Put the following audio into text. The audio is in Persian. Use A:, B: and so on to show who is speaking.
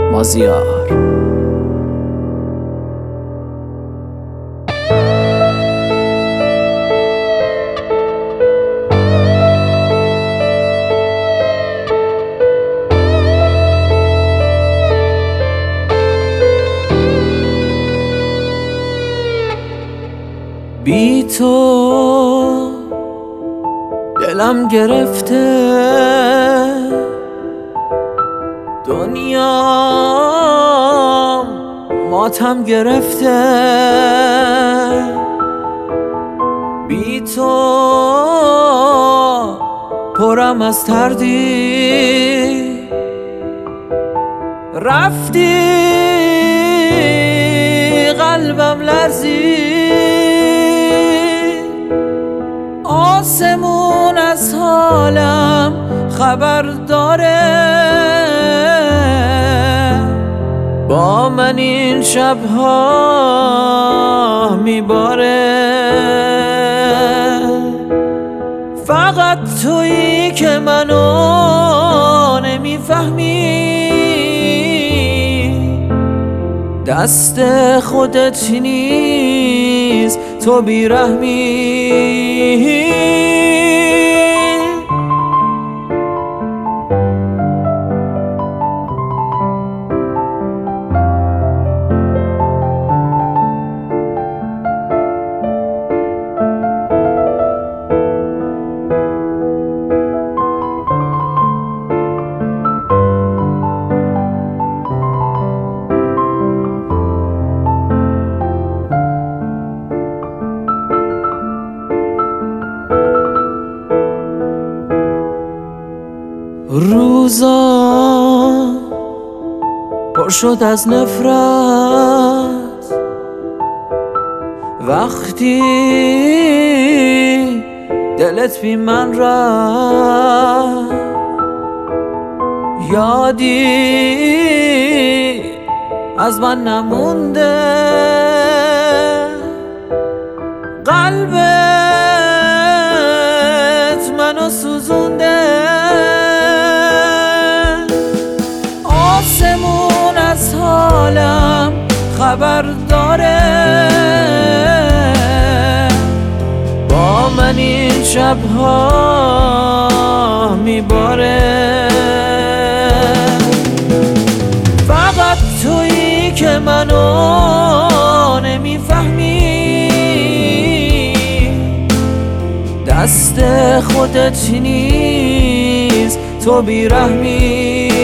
A: مازیار. بی تو دلم گرفته، دنیا ماتم گرفته. بی تو پرم از تردید، رفتی قلبم لرزید. آسمون از حالم خبر داره، با من این شبها میباره. فقط تویی که منو نمیفهمی، دست خودت نیست تو بیرحمی. روزا پر شد از نفرت، وقتی دلت بی من رفت. یادی از من نمونده، قلبت منو سوزونده. آسمون از حالم خبر داره، با من این شبها میباره. فقط تویی که منو نمیفهمی، دست خودت نیست تو بیرحمی.